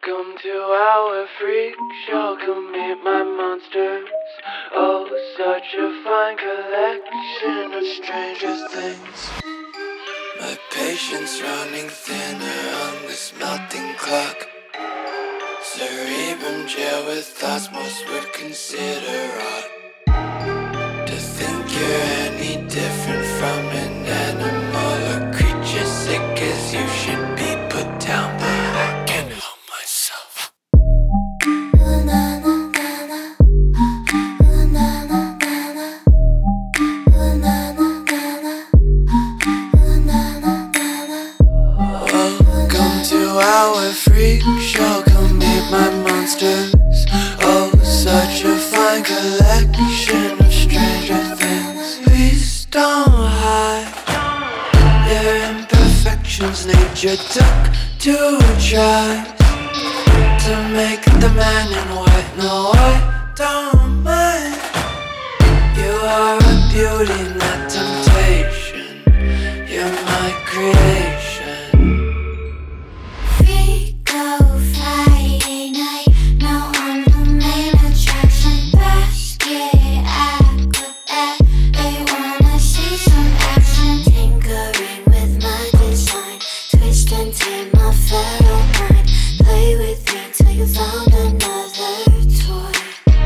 Welcome to our freak show, come meet my monsters. Oh, such a fine collection of stranger things. My patience running thinner on this melting clock. Cerebrum jail with thoughts most would consider odd. To think you're any different from an animal or creature sick as you should be put down, but I can't help myself. Welcome to our freak show, come meet my monsters. Oh, such a fine collection of stranger things. Please don't hide their imperfections. Nature took to try to make the man in white. No, I don't mind. You are a beauty, not temptation. You're my creation. Friday night, now I'm the main attraction. Basket, acrobat, they wanna see some action. Tinkering with my design, twist and tame my feral mind. Play with me till you found another toy.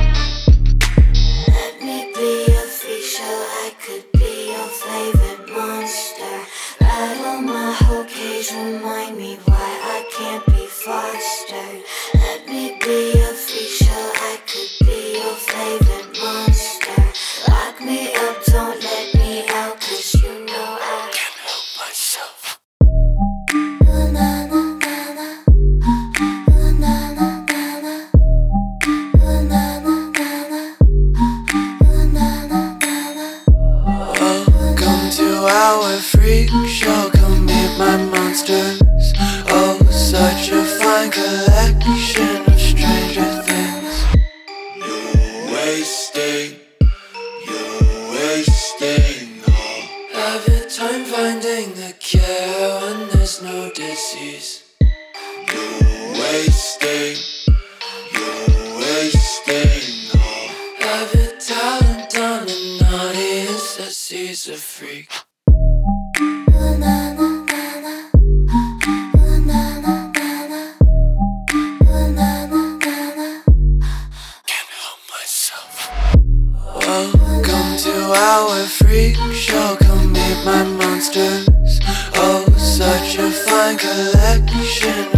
Let me be a freak show, I could be your favorite monster. Rattle my whole cage, remind me why I can't be fostered. Let me be a freak show, I could be your favorite monster. Lock me up, don't let me out, 'cause you know I Can't help myself. Welcome to our freak show, come meet my monsters. Oh, such a fine collection of stranger things. You're wasting all. Have your time finding the cure when there's no disease. You're wasting all. Have your talent on an audience that sees a freak. Welcome to our freak show, come meet my monsters. Oh, such a fine collection